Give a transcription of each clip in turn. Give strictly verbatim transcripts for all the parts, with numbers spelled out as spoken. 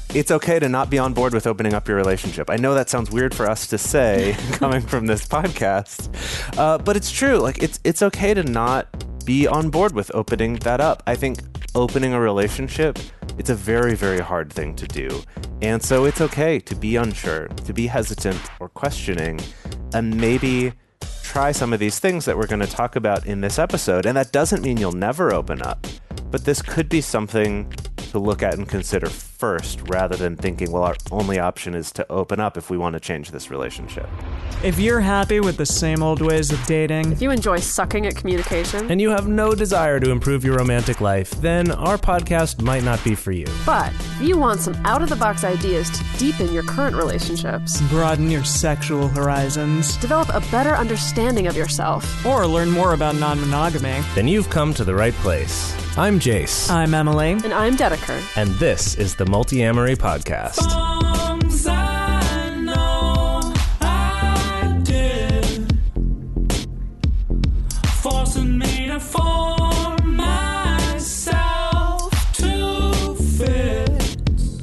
it's okay to not be on board with opening up your relationship. I know that sounds weird for us to say coming from this podcast, uh, but it's true. Like it's it's okay to not be on board with opening that up. I think opening a relationship, it's a very, very hard thing to do. And so it's okay to be unsure, to be hesitant or questioning, and maybe try some of these things that we're going to talk about in this episode. And that doesn't mean you'll never open up, but this could be something to look at and consider first, rather than thinking, well, our only option is to open up if we want to change this relationship. If you're happy with the same old ways of dating, if you enjoy sucking at communication, and you have no desire to improve your romantic life, then our podcast might not be for you. But if you want some out-of-the-box ideas to deepen your current relationships, broaden your sexual horizons, develop a better understanding of yourself, or learn more about non-monogamy, then you've come to the right place. I'm Jace. I'm Emily. And I'm Dedeker. And this is the Multi-Amory Podcast. Songs I know I did, forcing me to form myself to fit.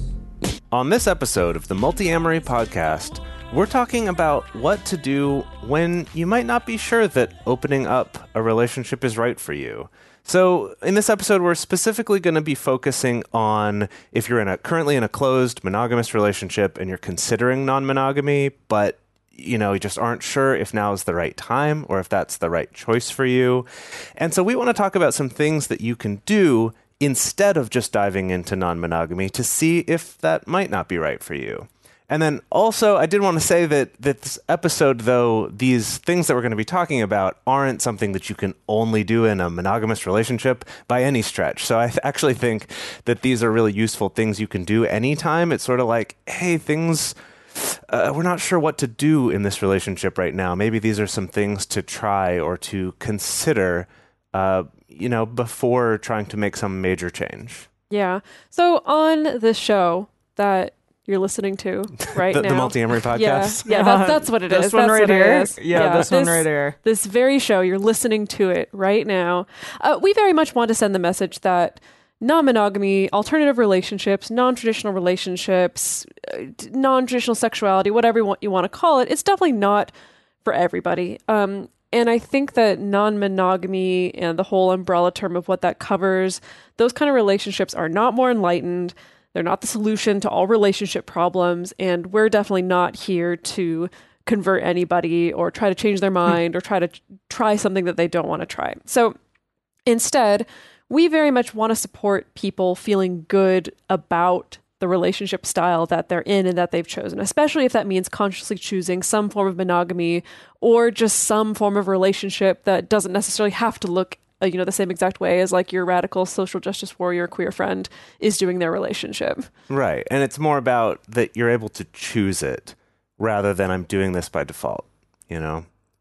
On this episode of the Multi-Amory Podcast, we're talking about what to do when you might not be sure that opening up a relationship is right for you. So in this episode, we're specifically going to be focusing on if you're in a currently in a closed monogamous relationship and you're considering non-monogamy, but you know, you just aren't sure if now is the right time or if that's the right choice for you. And so we want to talk about some things that you can do instead of just diving into non-monogamy to see if that might not be right for you. And then also, I did want to say that, that this episode, though, these things that we're going to be talking about aren't something that you can only do in a monogamous relationship by any stretch. So I th- actually think that these are really useful things you can do anytime. It's sort of like, hey, things, uh, we're not sure what to do in this relationship right now. Maybe these are some things to try or to consider, uh, you know, before trying to make some major change. Yeah. So on the show that you're listening to right the, now. The Multi-Amory Podcast? Yeah, yeah that's, that's what it this is. One that's right what here. it is. Yeah, yeah, this, this one right here. This very show, you're listening to it right now. Uh, we very much want to send the message that non-monogamy, alternative relationships, non-traditional relationships, uh, non-traditional sexuality, whatever you want, you want to call it, it's definitely not for everybody. Um, and I think that non-monogamy and the whole umbrella term of what that covers, those kind of relationships are not more enlightened. They're not the solution to all relationship problems, and we're definitely not here to convert anybody or try to change their mind or try to try something that they don't want to try. So instead, we very much want to support people feeling good about the relationship style that they're in and that they've chosen, especially if that means consciously choosing some form of monogamy or just some form of relationship that doesn't necessarily have to look Uh, you know, the same exact way as like your radical social justice warrior queer friend is doing their relationship. Right. And it's more about that you're able to choose it rather than I'm doing this by default, you know?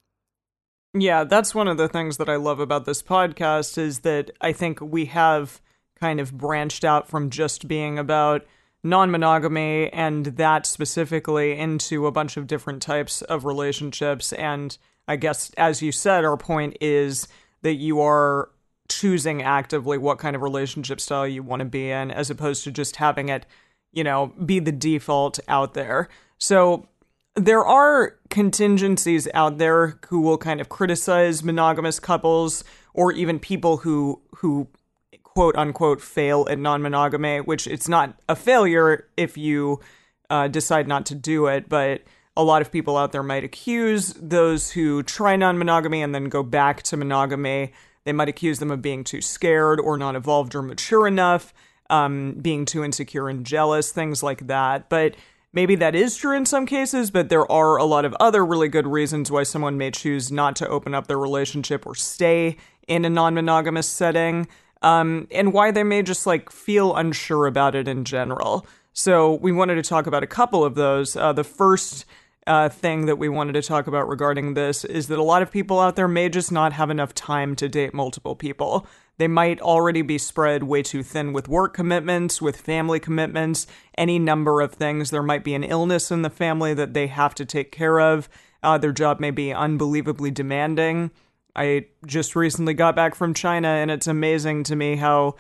Yeah, that's one of the things that I love about this podcast is that I think we have kind of branched out from just being about non-monogamy and that specifically into a bunch of different types of relationships. And I guess, as you said, our point is that you are choosing actively what kind of relationship style you want to be in, as opposed to just having it, you know, be the default out there. So there are contingencies out there who will kind of criticize monogamous couples or even people who, who quote unquote fail at non-monogamy, which it's not a failure if you uh, decide not to do it, but a lot of people out there might accuse those who try non-monogamy and then go back to monogamy. They might accuse them of being too scared or not evolved or mature enough, um, being too insecure and jealous, things like that. But maybe that is true in some cases, but there are a lot of other really good reasons why someone may choose not to open up their relationship or stay in a non-monogamous setting, um, and why they may just like feel unsure about it in general. So we wanted to talk about a couple of those. Uh, the first Uh, thing that we wanted to talk about regarding this is that a lot of people out there may just not have enough time to date multiple people. They might already be spread way too thin with work commitments, with family commitments, any number of things. There might be an illness in the family that they have to take care of. Uh, their job may be unbelievably demanding. I just recently got back from China, and it's amazing to me how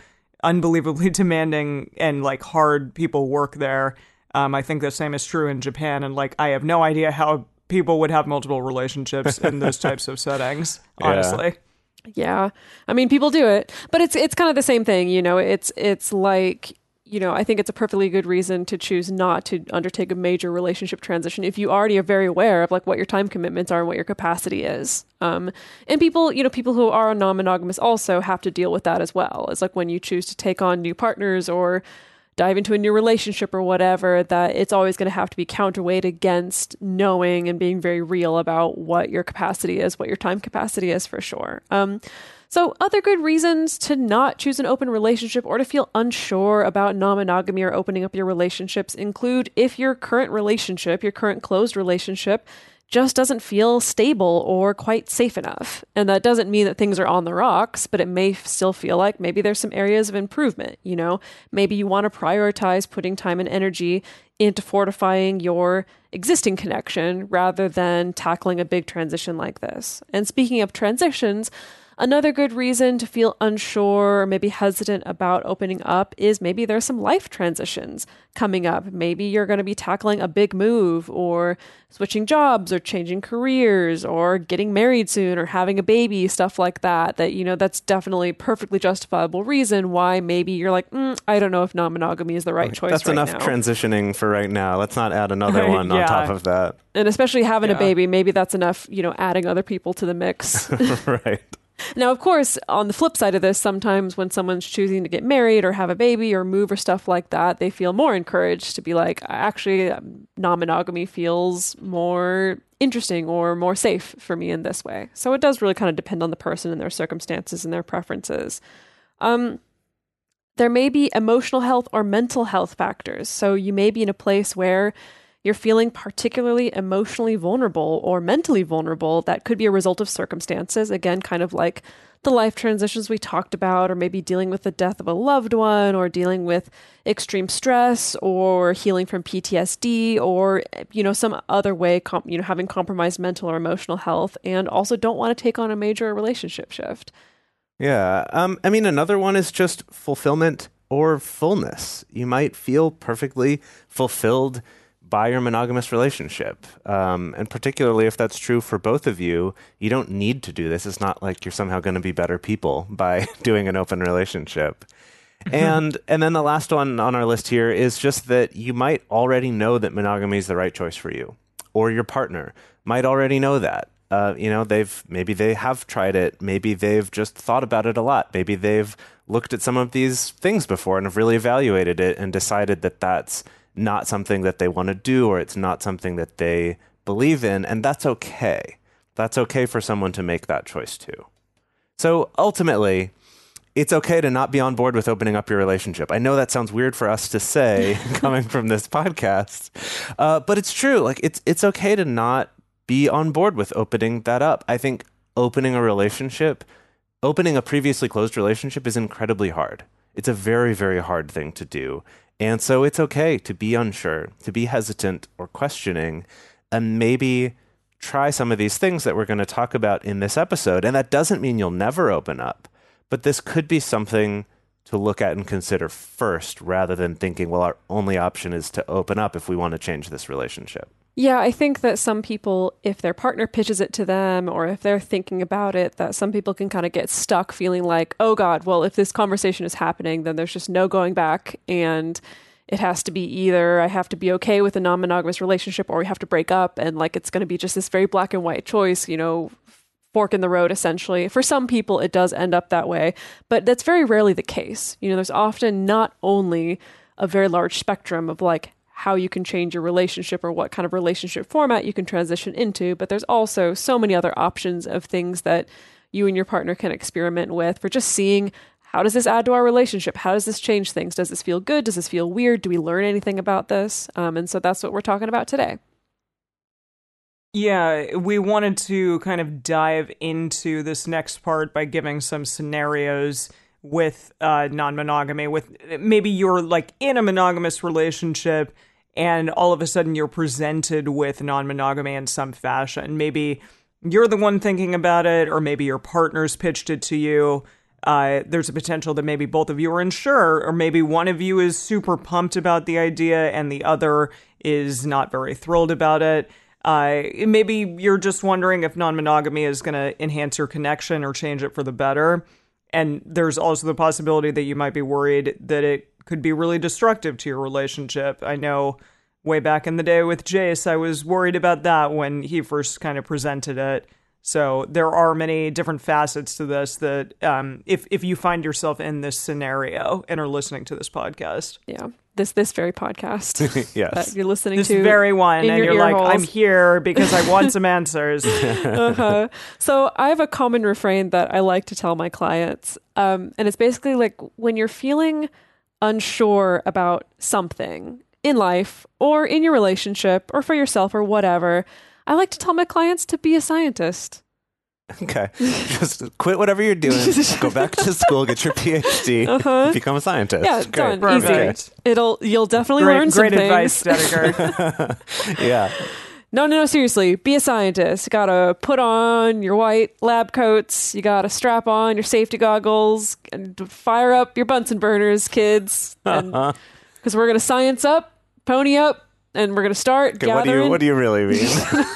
unbelievably demanding and like hard people work there. Um, I think the same is true in Japan, and like I have no idea how people would have multiple relationships in those types of settings, honestly. Yeah. yeah. I mean, people do it, but it's it's kind of the same thing, you know. It's it's like, you know, I think it's a perfectly good reason to choose not to undertake a major relationship transition if you already are very aware of like what your time commitments are and what your capacity is. Um, and people, you know, people who are non-monogamous also have to deal with that as well. It's like when you choose to take on new partners or dive into a new relationship or whatever, that it's always going to have to be counterweight against knowing and being very real about what your capacity is, what your time capacity is for sure. Um, so other good reasons to not choose an open relationship or to feel unsure about non-monogamy or opening up your relationships include if your current relationship, your current closed relationship, just doesn't feel stable or quite safe enough. And that doesn't mean that things are on the rocks, but it may still feel like maybe there's some areas of improvement. You know, maybe you want to prioritize putting time and energy into fortifying your existing connection rather than tackling a big transition like this. And speaking of transitions, another good reason to feel unsure or maybe hesitant about opening up is maybe there's some life transitions coming up. Maybe you're going to be tackling a big move or switching jobs or changing careers or getting married soon or having a baby, stuff like that, that, you know, that's definitely perfectly justifiable reason why maybe you're like, mm, I don't know if non-monogamy is the right choice That's right enough now. transitioning for right now. Let's not add another one on Yeah. top of that. And especially having Yeah. a baby, maybe that's enough, you know, adding other people to the mix. Right. Now, of course, on the flip side of this, sometimes when someone's choosing to get married or have a baby or move or stuff like that, they feel more encouraged to be like, actually, um, non-monogamy feels more interesting or more safe for me in this way. So it does really kind of depend on the person and their circumstances and their preferences. Um, there may be emotional health or mental health factors. So you may be in a place where you're feeling particularly emotionally vulnerable or mentally vulnerable. That could be a result of circumstances, again, kind of like the life transitions we talked about, or maybe dealing with the death of a loved one, or dealing with extreme stress, or healing from P T S D, or, you know, some other way, com- you know, having compromised mental or emotional health, and also don't want to take on a major relationship shift. Yeah. Um, I mean, another one is just fulfillment or fullness. You might feel perfectly fulfilled by your monogamous relationship. Um, and particularly if that's true for both of you, you don't need to do this. It's not like you're somehow going to be better people by doing an open relationship. and and then the last one on our list here is just that you might already know that monogamy is the right choice for you, or your partner might already know that. Uh, you know, they've maybe they have tried it. Maybe they've just thought about it a lot. Maybe they've looked at some of these things before and have really evaluated it and decided that that's not something that they want to do, or it's not something that they believe in, and that's okay. That's okay for someone to make that choice too. So ultimately, it's okay to not be on board with opening up your relationship. I know that sounds weird for us to say coming from this podcast, uh, but it's true. Like it's it's okay to not be on board with opening that up. I think opening a relationship, opening a previously closed relationship is incredibly hard. It's a very, very hard thing to do. And so it's okay to be unsure, to be hesitant or questioning, and maybe try some of these things that we're going to talk about in this episode. And that doesn't mean you'll never open up, but this could be something to look at and consider first, rather than thinking, well, our only option is to open up if we want to change this relationship. Yeah, I think that some people, if their partner pitches it to them or if they're thinking about it, that some people can kind of get stuck feeling like, oh God, well, if this conversation is happening, then there's just no going back. And it has to be either I have to be okay with a non-monogamous relationship or we have to break up. And like, it's going to be just this very black and white choice, you know, fork in the road, essentially. For some people, it does end up that way, but that's very rarely the case. You know, there's often not only a very large spectrum of like, how you can change your relationship or what kind of relationship format you can transition into. But there's also so many other options of things that you and your partner can experiment with for just seeing, how does this add to our relationship? How does this change things? Does this feel good? Does this feel weird? Do we learn anything about this? Um, and so that's what we're talking about today. Yeah, we wanted to kind of dive into this next part by giving some scenarios with uh, non-monogamy, with maybe you're like in a monogamous relationship and all of a sudden you're presented with non-monogamy in some fashion. Maybe you're the one thinking about it, or maybe your partner's pitched it to you. uh, there's a potential that maybe both of you are unsure, or maybe one of you is super pumped about the idea and the other is not very thrilled about it. Uh, maybe you're just wondering if non-monogamy is going to enhance your connection or change it for the better. And there's also the possibility that you might be worried that it could be really destructive to your relationship. I know way back in the day with Jace, I was worried about that when he first kind of presented it. So there are many different facets to this that um, if, if you find yourself in this scenario and are listening to this podcast. Yeah. This this very podcast Yes. that you're listening This to. very one, in and your you're ear like, holes. I'm here because I want some answers. uh-huh. So I have a common refrain that I like to tell my clients. Um, and it's basically like when you're feeling unsure about something in life or in your relationship or for yourself or whatever, I like to tell my clients to be a scientist. Okay. Just quit whatever you're doing. Go back to school, get your P H D, Uh-huh. become a scientist. Yeah, Great. done. Easy. Perfect. It'll you'll definitely learn Great, some great advice, things. Dedeker. Yeah. No, no, no, seriously. Be a scientist. You gotta put on your white lab coats. You gotta strap on your safety goggles and fire up your Bunsen burners, kids. Because we're gonna science up, pony up, and we're gonna start Okay, what do gathering you what do you really mean?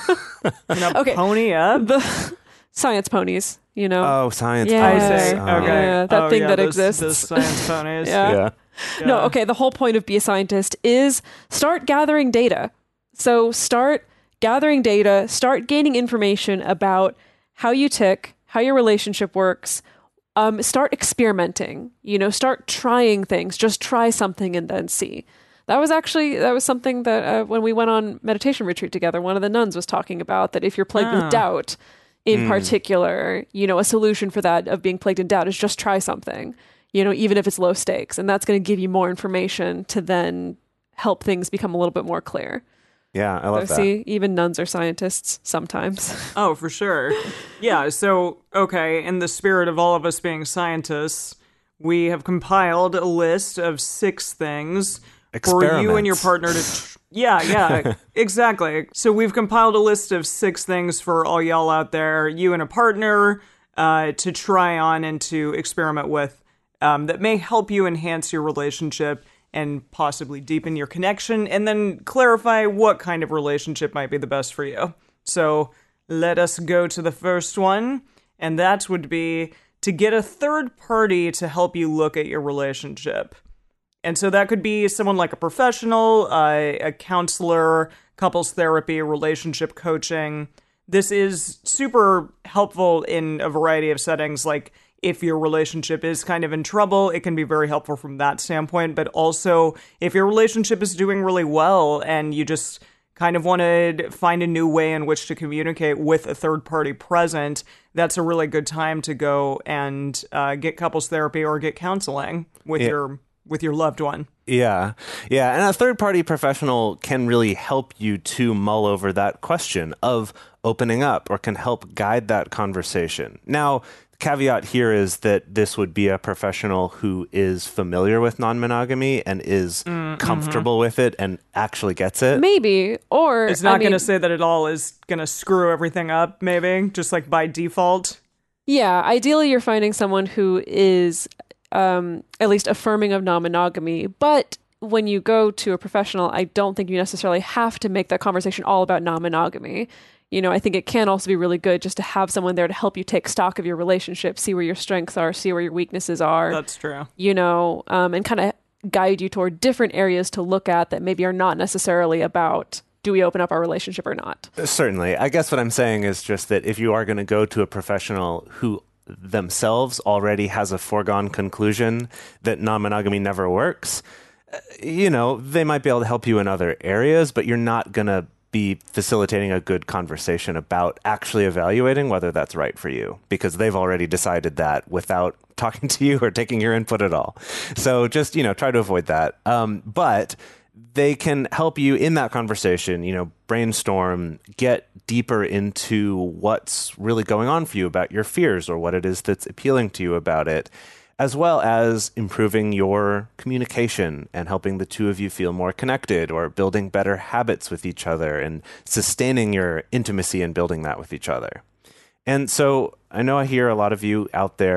Now, Okay. pony up. the science ponies. You know, Oh, science. Yeah. I ponies. see. Oh. Okay. Yeah, that Oh, thing yeah, that those- exists. Those science ponies. Yeah. Yeah. No, Yeah. okay. The whole point of Be a Scientist is start gathering data. So start gathering data, start gaining information about how you tick, how your relationship works. Um, start experimenting, you know, start trying things. Just try something and then see. That was actually, that was something that uh, when we went on meditation retreat together, one of the nuns was talking about that if you're plagued Oh. with doubt in particular, you know, a solution for that of being plagued in doubt is just try something, you know, even if it's low stakes. And that's going to give you more information to then help things become a little bit more clear. Yeah, I love So that. see, even nuns are scientists sometimes. Oh, for sure. Yeah, so, okay, in the spirit of all of us being scientists, we have compiled a list of six things for you and your Experiments. partner to... Tr- yeah, yeah, exactly. So we've compiled a list of six things for all y'all out there, you and a partner, uh, to try on and to experiment with um, that may help you enhance your relationship and possibly deepen your connection, and then clarify what kind of relationship might be the best for you. So let us go to the first one, and that would be to get a third party to help you look at your relationship. And so that could be someone like a professional, uh, a counselor, couples therapy, relationship coaching. This is super helpful in a variety of settings, like if your relationship is kind of in trouble, it can be very helpful from that standpoint. But also, if your relationship is doing really well and you just kind of want to find a new way in which to communicate with a third party present, that's a really good time to go and uh, get couples therapy or get counseling with Yeah. your with your loved one. Yeah. Yeah. And a third party professional can really help you to mull over that question of opening up or can help guide that conversation. Now, the caveat here is that this would be a professional who is familiar with non-monogamy and is comfortable with it and actually gets it. Maybe, or It's not I mean, going to say that it all is going to screw everything up, maybe, just like by default. Yeah, ideally you're finding someone who is um, at least affirming of non-monogamy, but when you go to a professional, I don't think you necessarily have to make that conversation all about non-monogamy. You know, I think it can also be really good just to have someone there to help you take stock of your relationship, see where your strengths are, see where your weaknesses are, That's true. you know, um, and kind of guide you toward different areas to look at that maybe are not necessarily about do we open up our relationship or not. Certainly. I guess what I'm saying is just that if you are going to go to a professional who themselves already has a foregone conclusion that non-monogamy never works, uh, you know, they might be able to help you in other areas, but you're not going to be facilitating a good conversation about actually evaluating whether that's right for you because they've already decided that without talking to you or taking your input at all. So just, you know, try to avoid that. Um, but they can help you in that conversation, you know, brainstorm, get deeper into what's really going on for you about your fears or what it is that's appealing to you about it, as well as improving your communication and helping the two of you feel more connected or building better habits with each other and sustaining your intimacy and building that with each other. And so I know I hear a lot of you out there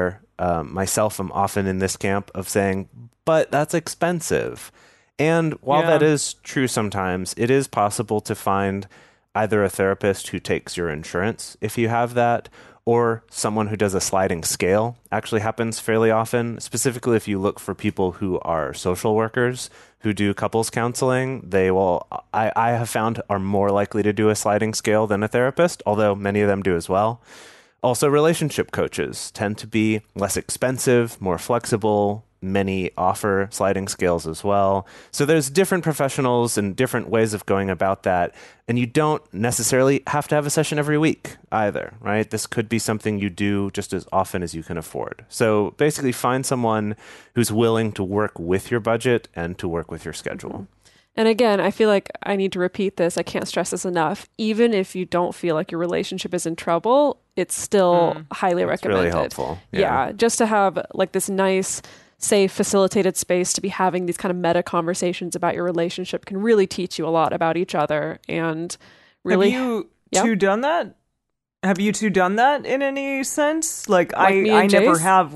um, myself am often in this camp of saying, but that's expensive. And while Yeah. that is true sometimes, it is possible to find either a therapist who takes your insurance if you have that, or someone who does a sliding scale. Actually happens fairly often, specifically if you look for people who are social workers who do couples counseling. They will, I, I have found, are more likely to do a sliding scale than a therapist, although many of them do as well. Also, relationship coaches tend to be less expensive, more flexible. Many offer sliding scales as well. So there's different professionals and different ways of going about that. And you don't necessarily have to have a session every week either, right? This could be something you do just as often as you can afford. So basically find someone who's willing to work with your budget and to work with your schedule. And again, I feel like I need to repeat this. I can't stress this enough. Even if you don't feel like your relationship is in trouble, it's still Mm. highly It's recommended. really helpful. Yeah. just to have like this nice, safe, facilitated space to be having these kind of meta conversations about your relationship can really teach you a lot about each other and really. Have you Yeah. two done that? Have you two done that in any sense? Like, Like I, me I and never Jace? have.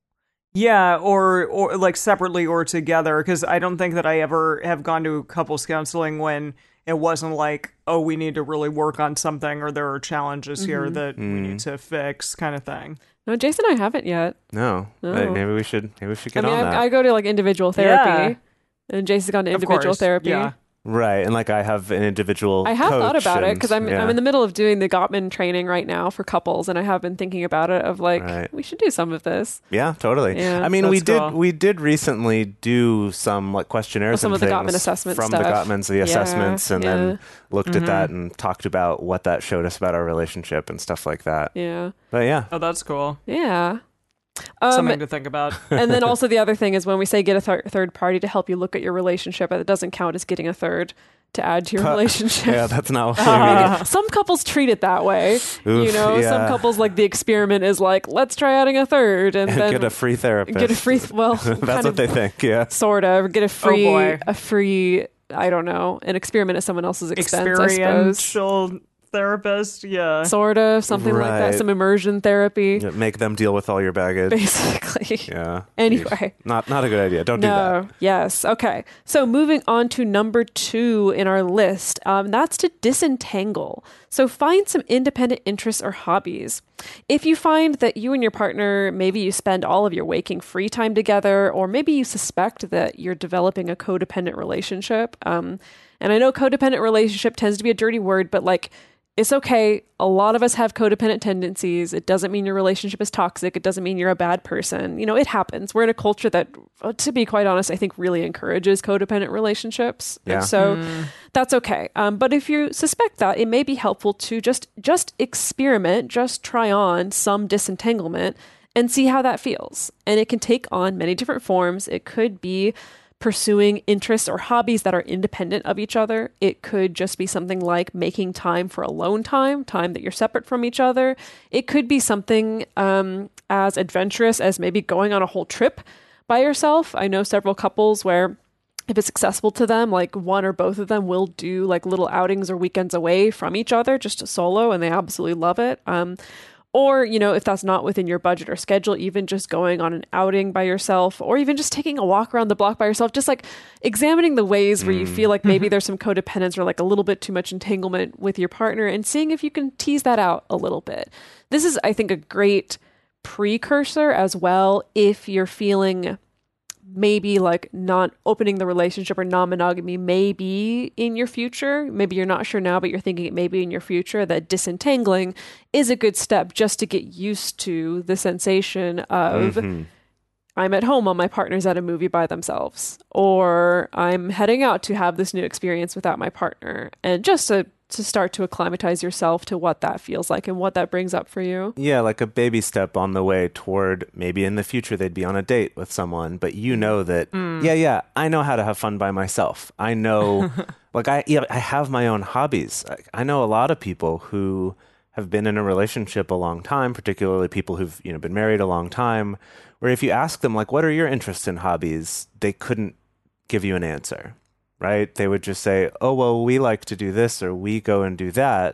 Yeah, or or like separately or together, because I don't think that I ever have gone to couples counseling when it wasn't like, oh, we need to really work on something, or there are challenges here Mm-hmm. that we need to fix, kind of thing. No, Jason, I haven't yet. No, No. Hey, maybe we should maybe we should get I mean, on I, that. I go to like individual therapy, and Jason's gone to Of individual course, therapy. yeah. Right, and like I have an individual. I have thought coach about it and- because I'm yeah. I'm in the middle of doing the Gottman training right now for couples, and I have been thinking about it of like Right. we should do some of this. Yeah, totally. Yeah. I mean, we That's did cool. we did recently do some like questionnaires some and of the things Gottman assessment from stuff. the Gottmans, the Yeah, assessments, and yeah. then looked Mm-hmm. at that and talked about what that showed us about our relationship and stuff like that. Yeah, But yeah, Oh, that's cool. yeah. Um, Something to think about. and then also the other thing is when we say get a thir- third party to help you look at your relationship, it doesn't count as getting a third to add to your relationship. yeah, that's not what I mean. Some couples treat it that way. you Oof, know, some yeah. couples like the experiment is like, let's try adding a third and then Get a free therapist. get a free. Well, That's kind what of, they think. Yeah. sort of get a free, boy. a free. I don't know, an experiment at someone else's expense. I suppose. Experiential therapist, yeah. Sort of something like that. Right. Some immersion therapy, Yeah, Make them deal with all your baggage. basically. Yeah. Anyway. Not not a good idea. Don't do that. No. Yes. Okay. So moving on to number two in our list, um, that's to disentangle. So find some independent interests or hobbies. If you find that you and your partner, maybe you spend all of your waking free time together, or maybe you suspect that you're developing a codependent relationship. Um, and I know codependent relationship tends to be a dirty word, but like, it's okay. A lot of us have codependent tendencies. It doesn't mean your relationship is toxic. It doesn't mean you're a bad person. You know, it happens. We're in a culture that, uh, to be quite honest, I think really encourages codependent relationships. Yeah. And so that's okay. Um, but if you suspect that, it may be helpful to just just experiment, just try on some disentanglement and see how that feels. And it can take on many different forms. It could be pursuing interests or hobbies that are independent of each other. It could just be something like making time for alone time, time that you're separate from each other. It could be something um, as adventurous as maybe going on a whole trip by yourself. I know several couples where if it's accessible to them, like one or both of them will do like little outings or weekends away from each other, just to solo, and they absolutely love it. Um, Or, you know, if that's not within your budget or schedule, even just going on an outing by yourself, or even just taking a walk around the block by yourself, just like examining the ways where you feel like maybe there's some codependence or like a little bit too much entanglement with your partner, and seeing if you can tease that out a little bit. This is, I think, a great precursor as well if you're feeling maybe like not opening the relationship or non-monogamy may be in your future. Maybe you're not sure now, but you're thinking it may be in your future, that disentangling is a good step just to get used to the sensation of I'm at home while my partner's at a movie by themselves, or I'm heading out to have this new experience without my partner, and just to to start to acclimatize yourself to what that feels like and what that brings up for you. Yeah, like a baby step on the way toward maybe in the future they'd be on a date with someone, but you know that, yeah, yeah, I know how to have fun by myself. I know, like, I, yeah, I have my own hobbies. I, I know a lot of people who have been in a relationship a long time, particularly people who've, you know, been married a long time, where if you ask them, like, what are your interests and hobbies, they couldn't give you an answer. Right? They would just say, oh, well, we like to do this or we go and do that.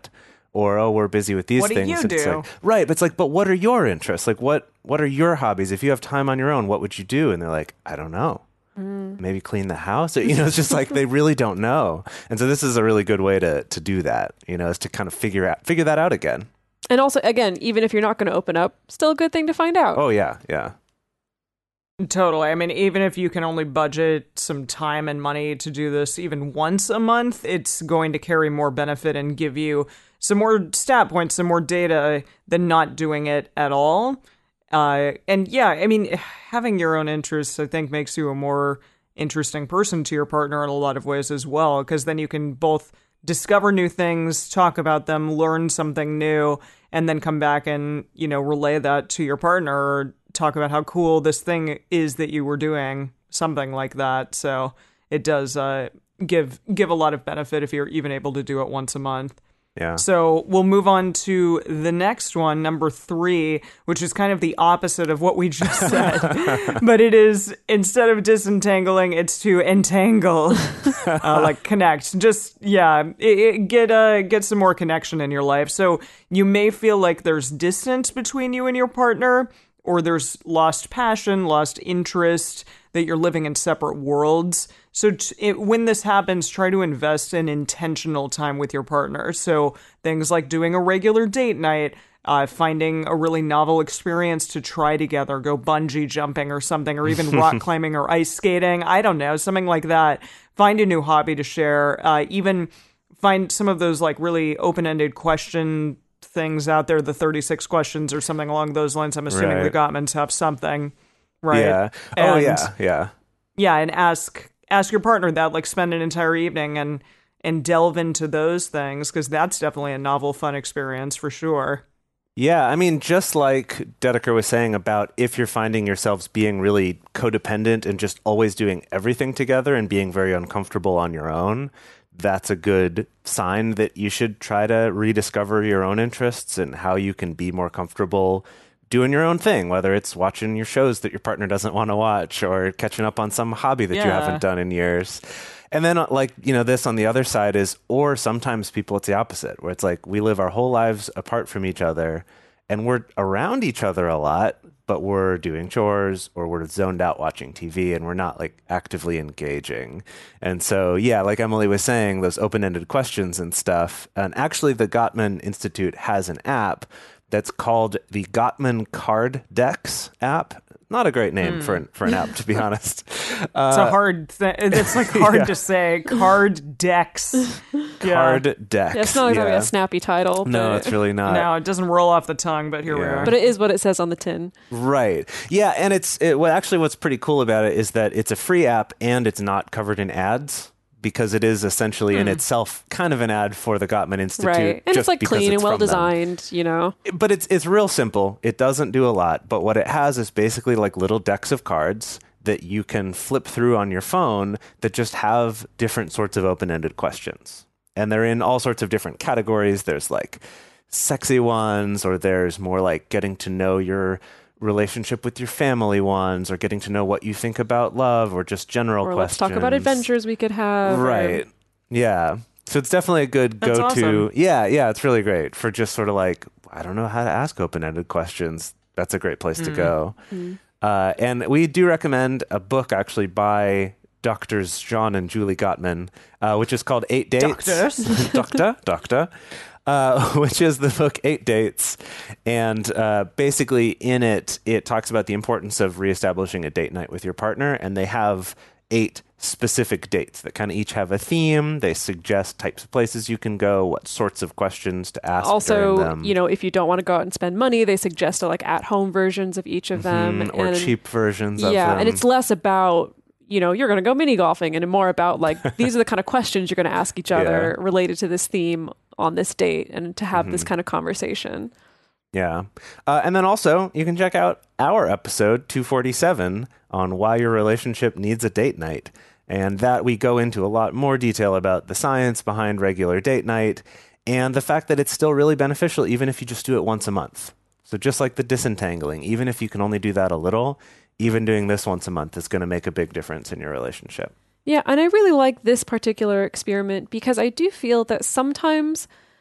Or, oh, we're busy with these What do things. you And it's do? like, right. But it's like, but what are your interests? Like, what, what are your hobbies? If you have time on your own, what would you do? And they're like, I don't know. Mm. Maybe clean the house. You know, it's just like they really don't know. And so this is a really good way to to do that, you know, is to kind of figure out figure that out again. And also, again, even if you're not going to open up, still a good thing to find out. Oh, yeah, yeah. Totally. I mean, even if you can only budget some time and money to do this even once a month, it's going to carry more benefit and give you some more stat points, some more data than not doing it at all. Uh, and yeah, I mean, having your own interests, I think, makes you a more interesting person to your partner in a lot of ways as well, because then you can both discover new things, talk about them, learn something new, and then come back and, you know, relay that to your partner or talk about how cool this thing is that you were doing, something like that. So it does uh, give give a lot of benefit if you're even able to do it once a month. Yeah. So we'll move on to the next one, number three, which is kind of the opposite of what we just said. But it is, instead of disentangling, it's to entangle, uh, like connect. Just, yeah, it, it, get uh, get some more connection in your life. So you may feel like there's distance between you and your partner, or there's lost passion, lost interest, that you're living in separate worlds. So t- it, when this happens, try to invest in intentional time with your partner. So things like doing a regular date night, uh, finding a really novel experience to try together, go bungee jumping or something, or even rock climbing or ice skating. I don't know, something like that. Find a new hobby to share. Uh, even find some of those like really open-ended question things out there, the thirty-six questions or something along those lines. I'm assuming Right. the Gottmans have something, right? Yeah. Oh, And- yeah, yeah. Yeah, and ask ask your partner that, like spend an entire evening and and delve into those things, because that's definitely a novel, fun experience for sure. Yeah, I mean, just like Dedeker was saying about if you're finding yourselves being really codependent and just always doing everything together and being very uncomfortable on your own, that's a good sign that you should try to rediscover your own interests and how you can be more comfortable doing your own thing, whether it's watching your shows that your partner doesn't want to watch or catching up on some hobby that you Yeah. haven't done in years. And then, uh, like, you know, this on the other side is, or sometimes people, it's the opposite, where it's like we live our whole lives apart from each other and we're around each other a lot, but we're doing chores or we're zoned out watching T V and we're not like actively engaging. And so, yeah, like Emily was saying, those open-ended questions and stuff. And actually, the Gottman Institute has an app that's called the Gottman Card Decks app. Not a great name for an, for an app, to be honest. Uh, It's a hard thing. It's like hard yeah. to say. Card decks. Yeah. Card Decks. Yeah, it's not exactly yeah. a snappy title. No, but, it's really not. No, it doesn't roll off the tongue, but here we Yeah. are. but it is what it says on the tin. Right. Yeah, and it's it, well, actually what's pretty cool about it is that it's a free app and it's not covered in ads, because it is essentially in itself kind of an ad for the Gottman Institute. Right. And just it's like because clean it's and well from them. designed, you know. But it's it's real simple. It doesn't do a lot, but what it has is basically like little decks of cards that you can flip through on your phone that just have different sorts of open-ended questions. And they're in all sorts of different categories. There's like sexy ones, or there's more like getting to know your relationship with your family ones, or getting to know what you think about love, or just general Or questions. let's talk about adventures we could have. or- Right. Yeah. So it's definitely a good That's go-to. awesome. Yeah, yeah, it's really great for just sort of like, I don't know how to ask open-ended questions. That's a great place to go. Uh, and we do recommend a book actually by Doctors John and Julie Gottman, uh, which is called Eight Dates. Doctors? Doctor, doctor. Uh, which is the book Eight Dates. And uh, basically in it, it talks about the importance of reestablishing a date night with your partner. And they have eight specific dates that kind of each have a theme. They suggest types of places you can go, what sorts of questions to ask during Also, them. you know, if you don't want to go out and spend money, they suggest like at-home versions of each of them. Mm, or and, cheap versions of yeah, them. and it's less about, you know, you're going to go mini golfing, and more about like these are the kind of questions you're going to ask each other Yeah. related to this theme on this date, and to have Mm-hmm. this kind of conversation. Yeah. Uh, and then also, you can check out our episode two forty-seven on why your relationship needs a date night. And that we go into a lot more detail about the science behind regular date night and the fact that it's still really beneficial even if you just do it once a month. So just like the disentangling, even if you can only do that a little, even doing this once a month is going to make a big difference in your relationship. Yeah, and I really like this particular experiment because I do feel that sometimes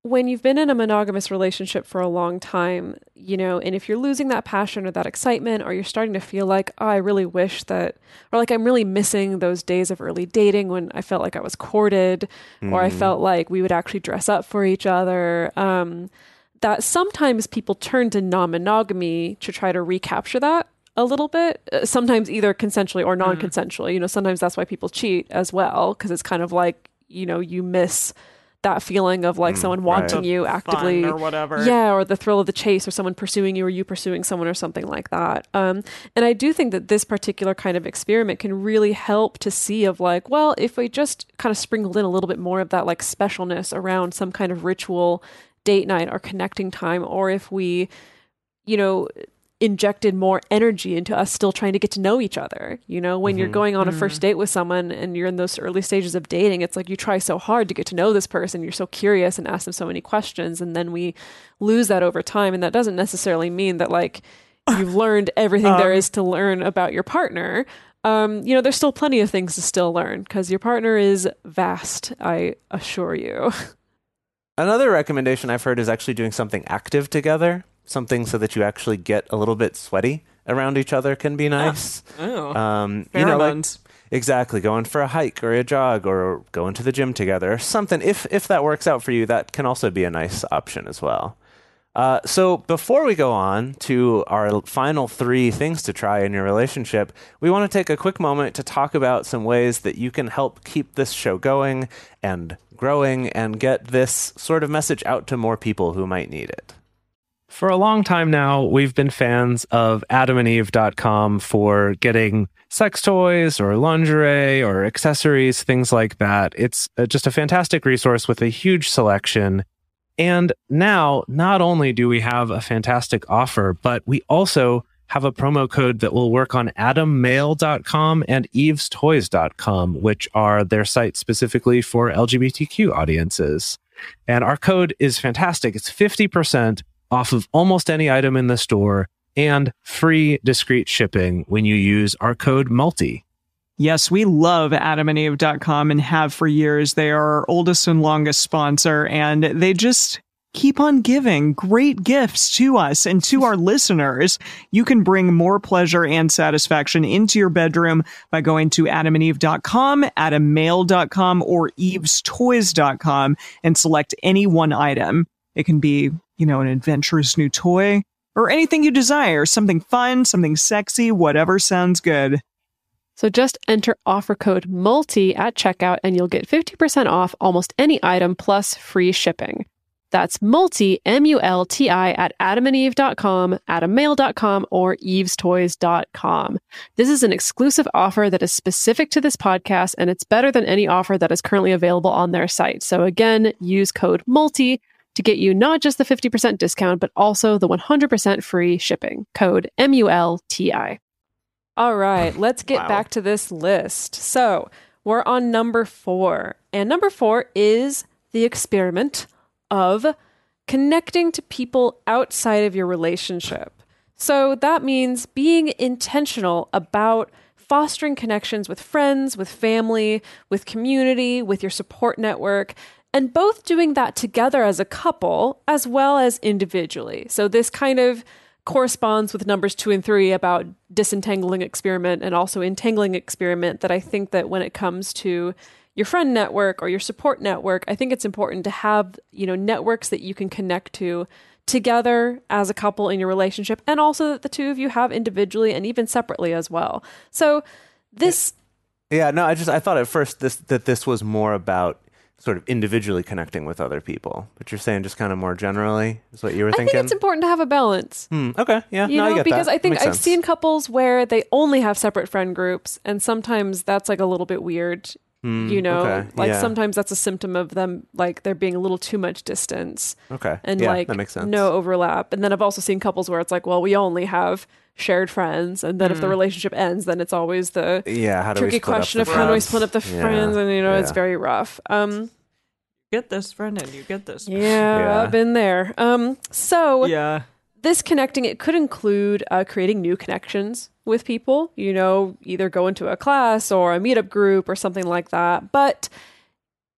when you've been in a monogamous relationship for a long time, you know, and if you're losing that passion or that excitement, or you're starting to feel like, oh, I really wish that, or like I'm really missing those days of early dating when I felt like I was courted, mm. or I felt like we would actually dress up for each other, um, that sometimes people turn to non-monogamy to try to recapture that a little bit, uh, sometimes either consensually or non-consensually. Mm. You know, sometimes that's why people cheat as well, because it's kind of like, you know, you miss that feeling of like mm, someone wanting right. you actively or whatever. Yeah, or the thrill of the chase, or someone pursuing you, or you pursuing someone, or something like that. Um, and I do think that this particular kind of experiment can really help to see of like, well, if we just kind of sprinkled in a little bit more of that like specialness around some kind of ritual date night or connecting time, or if we, you know, injected more energy into us still trying to get to know each other. You know, when mm-hmm. you're going on a first date with someone and you're in those early stages of dating, it's like you try so hard to get to know this person. You're so curious and ask them so many questions. And then we lose that over time. And that doesn't necessarily mean that like you've learned everything um, there is to learn about your partner. Um, you know, there's still plenty of things to still learn because your partner is vast, I assure you. Another recommendation I've heard is actually doing something active together. Something so that you actually get a little bit sweaty around each other can be nice. Oh, um, you know, like, exactly. Going for a hike or a jog or going to the gym together or something. If if that works out for you, that can also be a nice option as well. Uh, so before we go on to our final three things to try in your relationship, we want to take a quick moment to talk about some ways that you can help keep this show going and growing and get this sort of message out to more people who might need it. For a long time now, we've been fans of adam and eve dot com for getting sex toys or lingerie or accessories, things like that. It's just a fantastic resource with a huge selection. And now, not only do we have a fantastic offer, but we also have a promo code that will work on adam mail dot com and eves toys dot com, which are their sites specifically for L G B T Q audiences. And our code is fantastic. It's fifty percent off of almost any item in the store and free discreet shipping when you use our code MULTI. Yes, we love adam and eve dot com and have for years. They are our oldest and longest sponsor, and they just keep on giving great gifts to us and to our listeners. You can bring more pleasure and satisfaction into your bedroom by going to adam and eve dot com, adam mail dot com, or eves toys dot com and select any one item. It can be, you know, an adventurous new toy or anything you desire, something fun, something sexy, whatever sounds good. So just enter offer code MULTI at checkout and you'll get fifty percent off almost any item plus free shipping. That's MULTI, M U L T I, at adam and eve dot com, adam mail dot com, or eves toys dot com. This is an exclusive offer that is specific to this podcast, and it's better than any offer that is currently available on their site. So again, use code MULTI to get you not just the fifty percent discount, but also the one hundred percent free shipping. Code M U L T I. All right, let's get Wow. back to this list. So we're on number four. And number four is the experiment of connecting to people outside of your relationship. So that means being intentional about fostering connections with friends, with family, with community, with your support network, and both doing that together as a couple as well as individually. So this kind of corresponds with numbers two and three about disentangling experiment and also entangling experiment, that I think that when it comes to your friend network or your support network, I think it's important to have, you know, networks that you can connect to together as a couple in your relationship, and also that the two of you have individually and even separately as well. So this... Yeah, no, I just, I thought at first this that this was more about sort of individually connecting with other people, but you're saying just kind of more generally is what you were I thinking? think it's important to have a balance. Hmm, okay, yeah, You no, know, I get because that. I think Makes I've sense. seen couples where they only have separate friend groups, and sometimes that's like a little bit weird. Hmm, You know, okay, like yeah. sometimes that's a symptom of them, like there being a little too much distance Okay, and yeah, like that makes sense. no overlap. And then I've also seen couples where it's like, well, we only have shared friends, and then if the relationship ends, then it's always the Yeah, how do we tricky split up question the of how do we friends? split up the Yeah, friends, and you know, it's yeah. very rough. Um, Get this friend and you get this. yeah, Yeah. I've been there. Um, so Yeah. this connecting, it could include uh, creating new connections with people, you know, either go into a class or a meetup group or something like that. But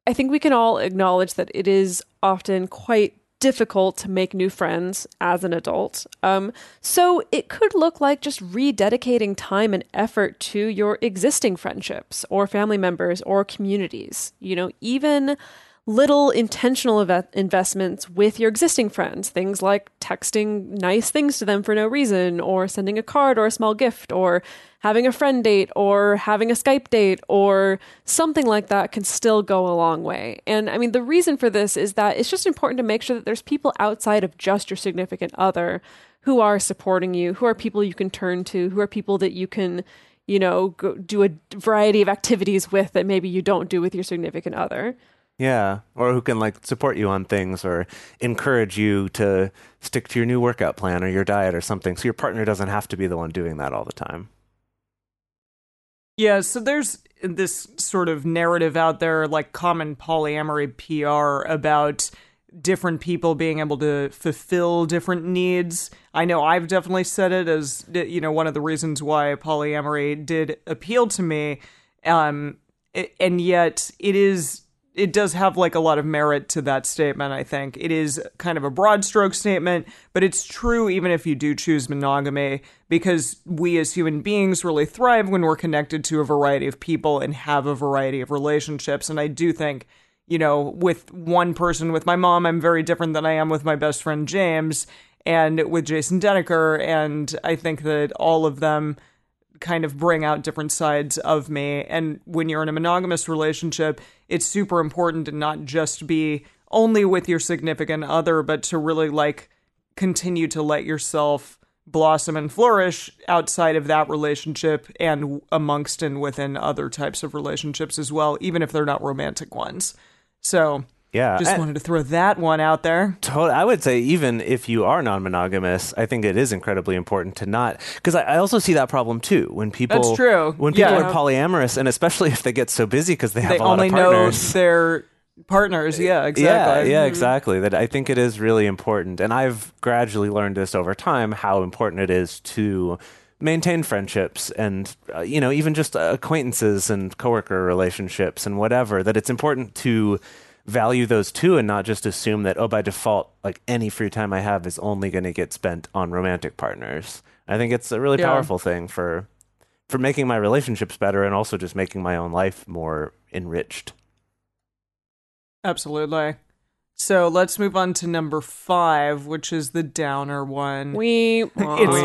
I think we can all acknowledge that it is often quite difficult to make new friends as an adult. Um, so it could look like just rededicating time and effort to your existing friendships or family members or communities. You know, even little intentional ev- investments with your existing friends, things like texting nice things to them for no reason, or sending a card or a small gift, or having a friend date, or having a Skype date, or something like that can still go a long way. And I mean, the reason for this is that it's just important to make sure that there's people outside of just your significant other who are supporting you, who are people you can turn to, who are people that you can, you know, go do a variety of activities with that maybe you don't do with your significant other. Yeah, or who can like support you on things or encourage you to stick to your new workout plan or your diet or something, so your partner doesn't have to be the one doing that all the time. Yeah, so there's this sort of narrative out there, like common polyamory P R, about different people being able to fulfill different needs. I know I've definitely said it as, you know, one of the reasons why polyamory did appeal to me, um, and yet it is... It does have like a lot of merit to that statement, I think. It is kind of a broad stroke statement, but it's true even if you do choose monogamy, because we as human beings really thrive when we're connected to a variety of people and have a variety of relationships. And I do think, you know, with one person, with my mom, I'm very different than I am with my best friend James, and with Jason Deneker. And I think that all of them kind of bring out different sides of me. And when you're in a monogamous relationship, it's super important to not just be only with your significant other, but to really like continue to let yourself blossom and flourish outside of that relationship and amongst and within other types of relationships as well, even if they're not romantic ones. So Yeah, just and- wanted to throw that one out there. Tot- I would say even if you are non-monogamous, I think it is incredibly important to not, because I, I also see that problem too when people. That's true. When people Yeah. are polyamorous, and especially if they get so busy because they have They a lot only of know partners. their partners. Yeah, exactly. Yeah, yeah, exactly. That I think it is really important, and I've gradually learned this over time how important it is to maintain friendships and uh, you know, even just acquaintances and coworker relationships and whatever. That it's important to value those too, and not just assume that, oh, by default, like any free time I have is only going to get spent on romantic partners. I think it's a really Yeah. powerful thing for for making my relationships better, and also just making my own life more enriched. Absolutely. So let's move on to number five, which is the downer one. We It's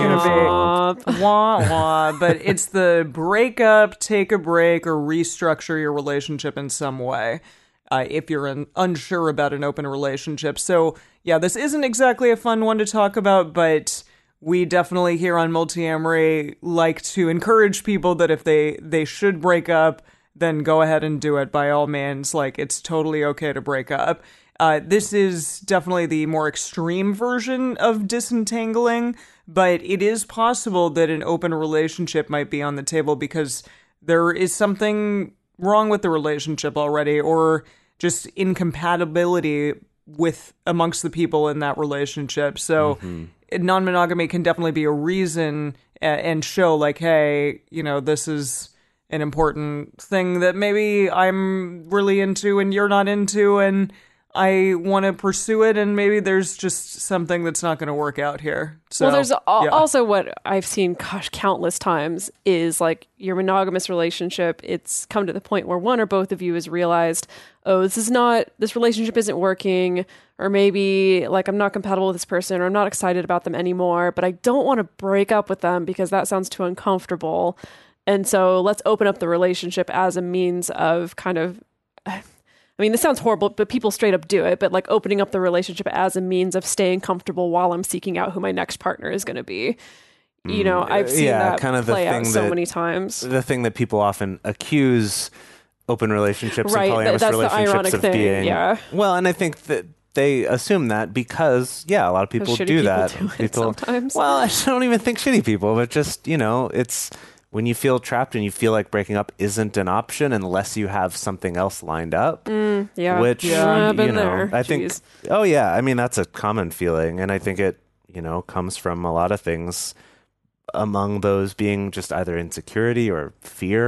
gonna be wah wah, but it's the break up, take a break, or restructure your relationship in some way. Uh, if you're un- unsure about an open relationship. So yeah, this isn't exactly a fun one to talk about, but we definitely here on Multiamory like to encourage people that if they they should break up, then go ahead and do it by all means. Like, it's totally okay to break up. Uh, this is definitely the more extreme version of disentangling, but it is possible that an open relationship might be on the table because there is something wrong with the relationship already, or just incompatibility with amongst the people in that relationship. So mm-hmm. non-monogamy can definitely be a reason a- and show like, hey, you know, this is an important thing that maybe I'm really into and you're not into, and I want to pursue it, and maybe there's just something that's not going to work out here. So, well, there's al- yeah. also what I've seen, gosh, countless times is like your monogamous relationship. It's come to the point where one or both of you has realized, oh, this is not, this relationship isn't working, or maybe like I'm not compatible with this person, or I'm not excited about them anymore, but I don't want to break up with them because that sounds too uncomfortable. And so let's open up the relationship as a means of kind of, I mean, this sounds horrible, but people straight up do it, but like opening up the relationship as a means of staying comfortable while I'm seeking out who my next partner is going to be. You know, I've seen yeah, that kind of the play out thing so that- many times. The thing that people often accuse open relationships Right, and th- polyamorous that's the relationships ironic of thing, being. yeah. Well, and I think that they assume that because, yeah, a lot of people shitty do people that. do it sometimes. Well, I don't even think shitty people, but just, you know, it's when you feel trapped and you feel like breaking up isn't an option unless you have something else lined up. Mm, yeah. Which, Yeah, I've been you know, there. I think, Jeez. oh yeah, I mean, that's a common feeling. And I think it, you know, comes from a lot of things, among those being just either insecurity or fear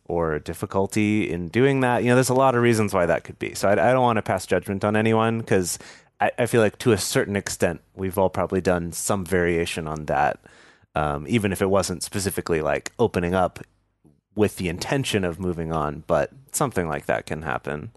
or difficulty in doing that. You know, there's a lot of reasons why that could be. So I, I don't want to pass judgment on anyone, because I, I feel like to a certain extent, we've all probably done some variation on that, um, even if it wasn't specifically like opening up with the intention of moving on, but something like that can happen.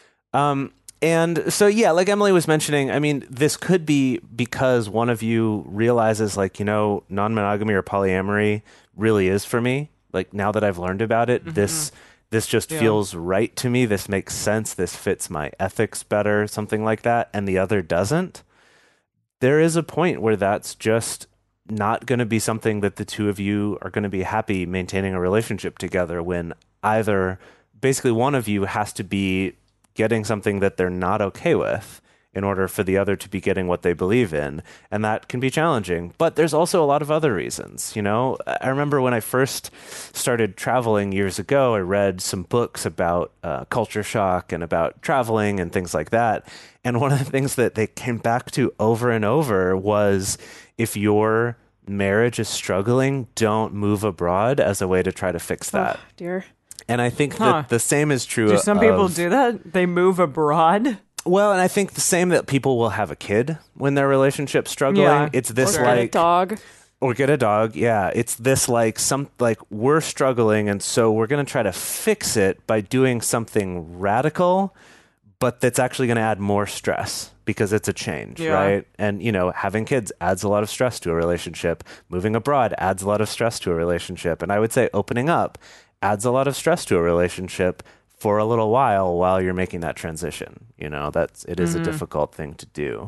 Um, and so, yeah, like Emily was mentioning, I mean, this could be because one of you realizes, like, you know, non-monogamy or polyamory really is for me. Like, now that I've learned about it, mm-hmm. this this just yeah. feels right to me. This makes sense. This fits my ethics better, something like that. And the other doesn't. There is a point where that's just not going to be something that the two of you are going to be happy maintaining a relationship together, when either basically one of you has to be getting something that they're not okay with in order for the other to be getting what they believe in. And that can be challenging. But there's also a lot of other reasons. You know, I remember when I first started traveling years ago, I read some books about uh, culture shock and about traveling and things like that. And one of the things that they came back to over and over was, if your marriage is struggling, don't move abroad as a way to try to fix that. Oh, dear. And I think Huh. that the same is true. Do some of, people do that? They move abroad? Well, and I think the same that people will have a kid when their relationship's struggling. Yeah. It's this Or like get a dog. or get a dog. Yeah, it's this like some like we're struggling, and so we're going to try to fix it by doing something radical, but that's actually going to add more stress because it's a change, Yeah. right? And you know, having kids adds a lot of stress to a relationship. Moving abroad adds a lot of stress to a relationship, and I would say opening up adds a lot of stress to a relationship for a little while while you're making that transition. You know, that's it is Mm-hmm. a difficult thing to do.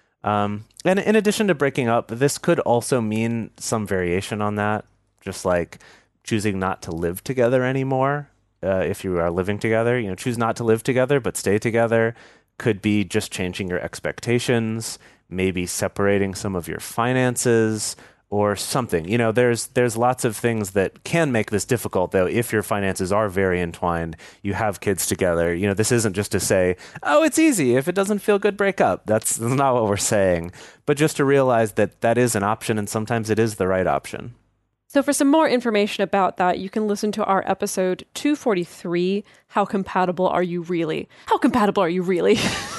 Um, and in addition to breaking up, this could also mean some variation on that, just like choosing not to live together anymore. Uh, if you are living together, you know, choose not to live together, but stay together. Could be just changing your expectations, maybe separating some of your finances, or something. You know, there's there's lots of things that can make this difficult, though, if your finances are very entwined, you have kids together. You know, this isn't just to say, oh, it's easy. If it doesn't feel good, break up. That's, that's not what we're saying. But just to realize that that is an option, and sometimes it is the right option. So for some more information about that, you can listen to our episode two forty-three, How Compatible Are You Really? How compatible are you really?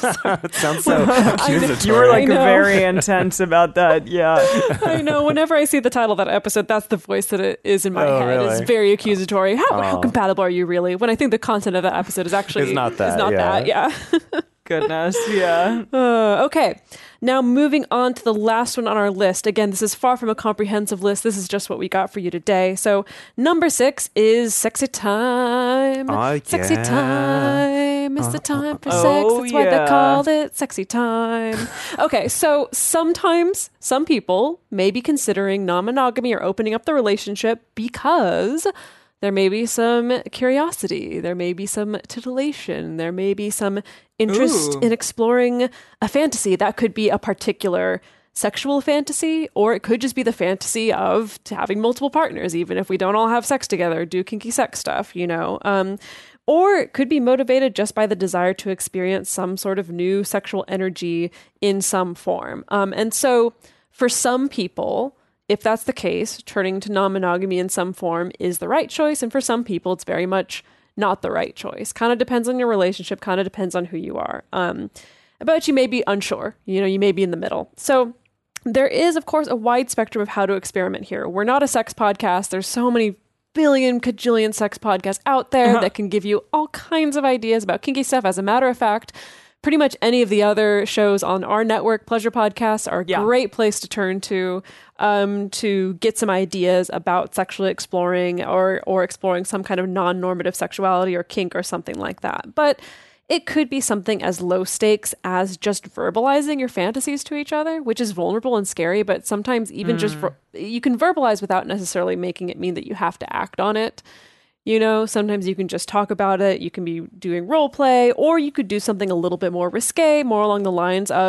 It sounds so accusatory. You were like I know. very intense about that. Yeah. I know. Whenever I see the title of that episode, that's the voice that it is in my Oh, head. really? It's very accusatory. How, how Oh. compatible are you really? When I think the content of that episode is actually It's not that, Is not yeah. that. Yeah. Goodness. Yeah. Uh, okay. Now moving on to the last one on our list. Again, this is far from a comprehensive list. This is just what we got for you today. So number six is sexy time. Oh, Sexy yeah. time. It's the time for sex. Oh, That's why yeah. they called it sexy time. Okay, so sometimes some people may be considering non-monogamy or opening up the relationship because there may be some curiosity, there may be some titillation, there may be some interest Ooh. in exploring a fantasy. That could be a particular sexual fantasy, or it could just be the fantasy of having multiple partners, even if we don't all have sex together, do kinky sex stuff, you know. Um, or it could be motivated just by the desire to experience some sort of new sexual energy in some form. Um, and so for some people, if that's the case, turning to non-monogamy in some form is the right choice. And for some people, it's very much not the right choice. Kind of depends on your relationship, kind of depends on who you are. Um, but you may be unsure, you know, you may be in the middle. So there is, of course, a wide spectrum of how to experiment here. We're not a sex podcast. There's so many billion, cajillion sex podcasts out there Uh-huh. that can give you all kinds of ideas about kinky stuff. As a matter of fact, pretty much any of the other shows on our network, Pleasure Podcasts, are a Yeah. great place to turn to um, to get some ideas about sexually exploring or or exploring some kind of non-normative sexuality or kink or something like that. But it could be something as low stakes as just verbalizing your fantasies to each other, which is vulnerable and scary, but sometimes even just ver- you can verbalize without necessarily making it mean that you have to act on it. You know, sometimes you can just talk about it. You can be doing role play, or you could do something a little bit more risque, more along the lines of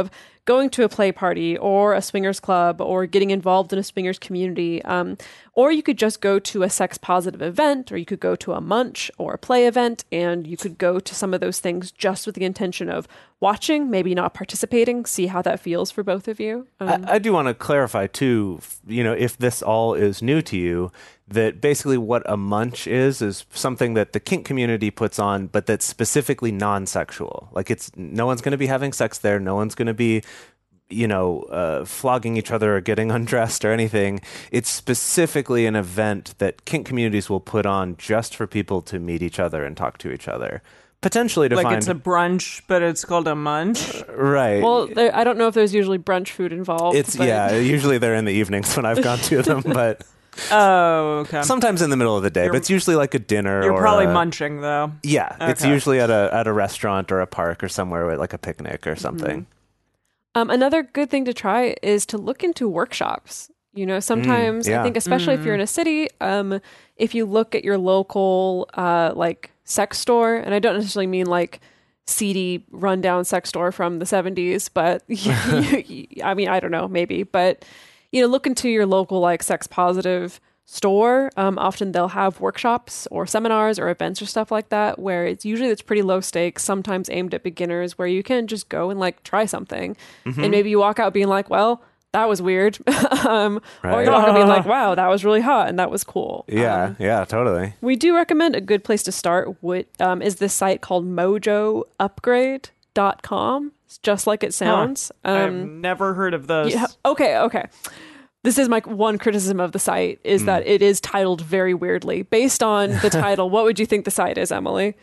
going to a play party or a swingers club or getting involved in a swingers community. Um, or you could just go to a sex positive event, or you could go to a munch or a play event, and you could go to some of those things just with the intention of watching, maybe not participating, see how that feels for both of you. Um, I, I do want to clarify too, f- you know, if this all is new to you, that basically what a munch is, is something that the kink community puts on, but that's specifically non-sexual. Like it's, no one's going to be having sex there. No one's going to be, you know, uh, flogging each other or getting undressed or anything. It's specifically an event that kink communities will put on just for people to meet each other and talk to each other. Potentially to Like find... it's a brunch, but it's called a munch. Right. well, there, I don't know if there's usually brunch food involved. It's, but- yeah, usually they're in the evenings when I've gone to them, but... Oh, okay. Sometimes in the middle of the day, but it's usually like a dinner. You're or probably a, munching, though. Yeah, it's Okay. usually at a at a restaurant or a park or somewhere with like a picnic or something. Um, another good thing to try is to look into workshops. You know, sometimes yeah. I think, especially if you're in a city, um, if you look at your local uh, like sex store, and I don't necessarily mean like seedy, rundown sex store from the seventies, but I mean, I don't know, maybe, but you know, look into your local like sex positive store. Um, often they'll have workshops or seminars or events or stuff like that, where it's usually it's pretty low stakes, sometimes aimed at beginners, where you can just go and like try something, and maybe you walk out being like, well, that was weird, um, or Right. you walk out being like, wow, that was really hot and that was cool. Yeah, Um, yeah, totally. we do recommend a good place to start with, um, is this site called mojo upgrade dot com. It's just like it sounds. I've Um, never heard of this. yeah, okay, okay. This is my one criticism of the site, is that it is titled very weirdly. Based on the title, what would you think the site is, Emily?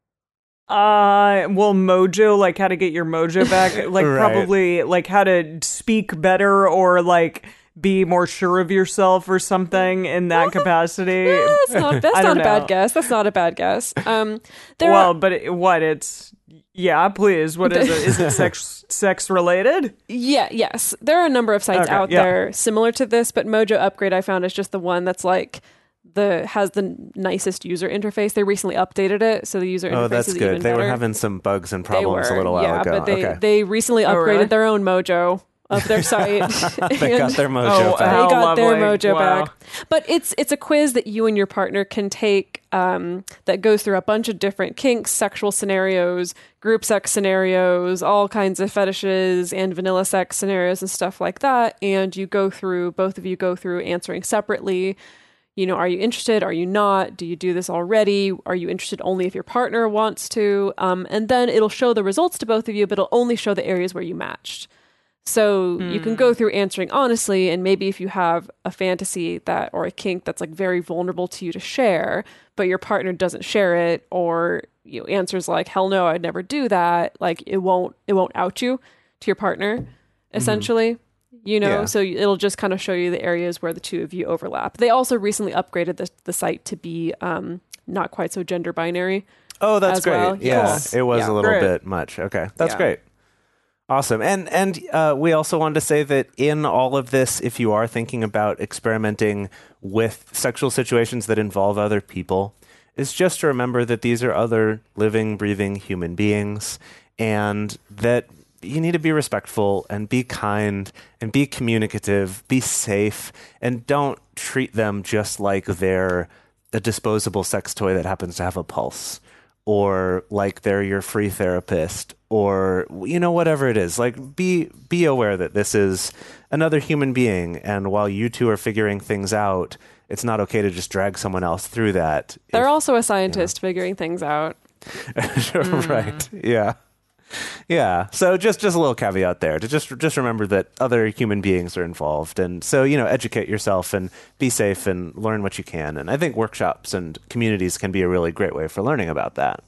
Uh, well, mojo, like how to get your mojo back, like Right. probably like how to speak better or like be more sure of yourself or something in that capacity. That's not, that's I not don't a bad know. guess. That's not a bad guess. Um, there Well, are, but it, what it's yeah, please. What is it? Is it sex sex related? yeah, yes. There are a number of sites Okay, out yeah. there similar to this, but Mojo Upgrade I found is just the one that's like the has the nicest user interface. They recently updated it, so the user interface Oh, that's is good. even They better. were having some bugs and They problems were, a little while yeah, ago. but they okay. they recently upgraded Oh, really? their own Mojo of their site. They got And- their mojo Oh, back. how they got their lovely. mojo Wow. back. But it's it's a quiz that you and your partner can take um, that goes through a bunch of different kinks, sexual scenarios, group sex scenarios, all kinds of fetishes and vanilla sex scenarios and stuff like that. And you go through, both of you go through answering separately. You know, are you interested? Are you not? Do you do this already? Are you interested only if your partner wants to? Um, and then it'll show the results to both of you, but it'll only show the areas where you matched. So you can go through answering honestly, and maybe if you have a fantasy that or a kink that's like very vulnerable to you to share, but your partner doesn't share it, or you know, answers like "hell no, I'd never do that," like it won't it won't out you to your partner, essentially. You know, Yeah. so it'll just kind of show you the areas where the two of you overlap. They also recently upgraded the the site to be um, not quite so gender binary. Oh, that's as great. well. Yeah, Yes. it was Yeah. a little Great. bit much. Okay, that's Yeah. great. Awesome. And and uh, we also wanted to say that in all of this, if you are thinking about experimenting with sexual situations that involve other people, is just to remember that these are other living, breathing human beings, and that you need to be respectful and be kind and be communicative, be safe, and don't treat them just like they're a disposable sex toy that happens to have a pulse, or like they're your free therapist, or you know, whatever it is. Like be be aware that this is another human being, and while you two are figuring things out, it's not okay to just drag someone else through that. They're If- also a scientist figuring things out. right. Yeah. Yeah. So just just a little caveat there to just just remember that other human beings are involved, and so you know, educate yourself and be safe and learn what you can. And I think workshops and communities can be a really great way for learning about that.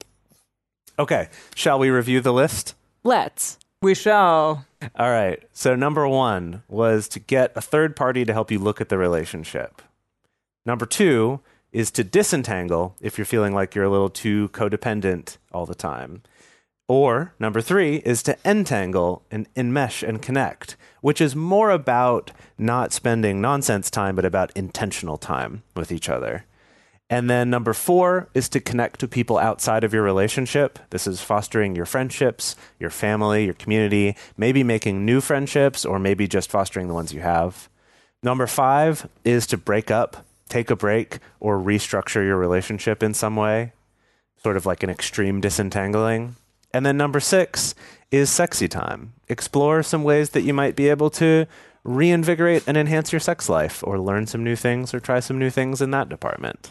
Okay, shall we review the list? Let's. We shall. All right. So number one was to get a third party to help you look at the relationship. Number two is to disentangle if you're feeling like you're a little too codependent all the time. Or number three is to entangle and enmesh and connect, which is more about not spending nonsense time, but about intentional time with each other. And then number four is to connect to people outside of your relationship. This is fostering your friendships, your family, your community, maybe making new friendships, or maybe just fostering the ones you have. Number five is to break up, take a break, or restructure your relationship in some way, sort of like an extreme disentangling. And then number six is sexy time. Explore some ways that you might be able to reinvigorate and enhance your sex life, or learn some new things, or try some new things in that department.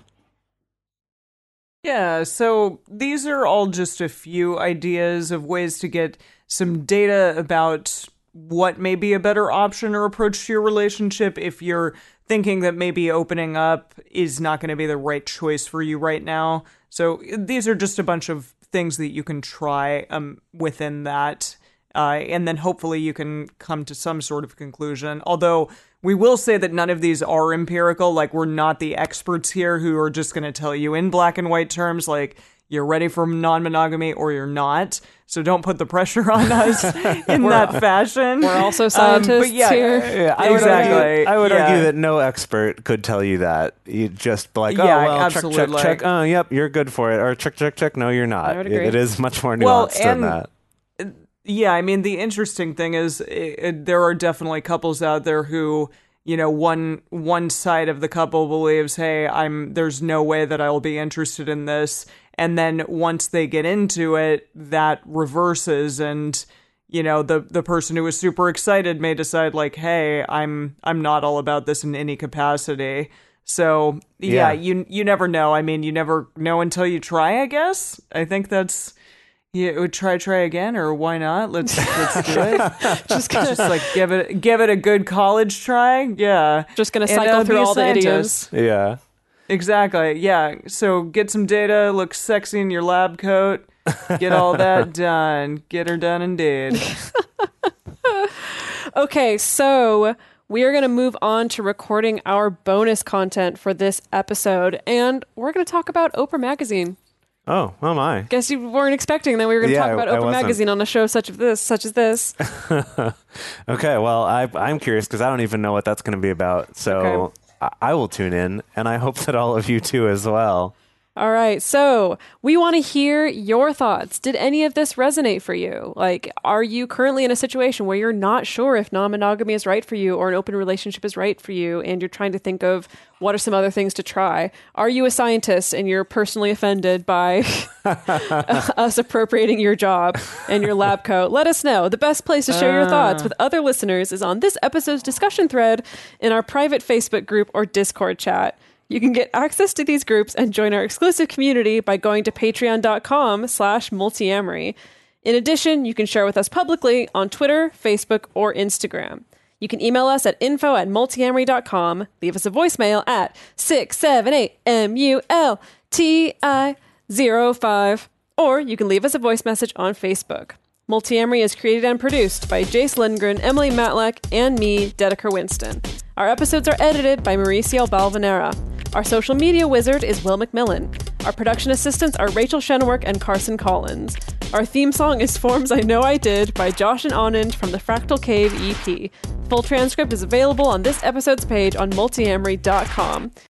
Yeah, so these are all just a few ideas of ways to get some data about what may be a better option or approach to your relationship if you're thinking that maybe opening up is not going to be the right choice for you right now. So these are just a bunch of things that you can try um, within that. Uh, and then hopefully you can come to some sort of conclusion. Although we will say that none of these are empirical. Like, we're not the experts here who are just going to tell you in black and white terms, like, you're ready for non-monogamy or you're not. So don't put the pressure on us in that fashion. We're also scientists um, but yeah, here. Yeah, I would exactly. argue, I would yeah. argue that no expert could tell you that. You just like, oh, Yeah, well, check, absolutely. check, check. Oh, yep, you're good for it. Or check, check, check. No, you're not. I would It, agree. it is much more nuanced Well, than and- that. Yeah, I mean, the interesting thing is it, it, there are definitely couples out there who, you know, one one side of the couple believes, hey, I'm there's no way that I will be interested in this. And then once they get into it, that reverses, and, you know, the the person who was super excited may decide, like, hey, I'm I'm not all about this in any capacity. So, yeah, Yeah. you you never know. I mean, you never know until you try, I guess. I think that's Yeah, would try try again, or why not? Let's let's do it. Just gonna, Just like give it give it a good college try. Yeah. just gonna And, cycle uh, through be a all the scientist. idioms. Yeah. Exactly. Yeah. So get some data, look sexy in your lab coat, get all that done. Get her done indeed. Okay, so we are going to move on to recording our bonus content for this episode, and we're going to talk about Oprah Magazine. Oh, oh my. Guess you weren't expecting that we were going to Yeah, talk about I- I Oprah wasn't. Magazine on a show such of this, such as this. Okay, well, I, I'm curious because I don't even know what that's going to be about. So Okay. I, I will tune in, and I hope that all of you too as well. All right, so we want to hear your thoughts. Did any of this resonate for you? Like, are you currently in a situation where you're not sure if non-monogamy is right for you or an open relationship is right for you, and you're trying to think of what are some other things to try? Are you a scientist and you're personally offended by us appropriating your job and your lab coat? Let us know. The best place to share your thoughts with other listeners is on this episode's discussion thread in our private Facebook group or Discord chat. You can get access to these groups and join our exclusive community by going to patreon.com slash multiamory. In addition, you can share with us publicly on Twitter, Facebook, or Instagram. You can email us at info at multiamory dot com, leave us a voicemail at six seven eight M U L T I zero five, or you can leave us a voice message on Facebook. Multiamory is created and produced by Jace Lindgren, Emily Matlack, and me, Dedeker Winston. Our episodes are edited by Mauricio Balvanera. Our social media wizard is Will McMillan. Our production assistants are Rachel Shenwork and Carson Collins. Our theme song is Forms I Know I Did by Josh and Anand from the Fractal Cave E P. Full transcript is available on this episode's page on multiamory dot com.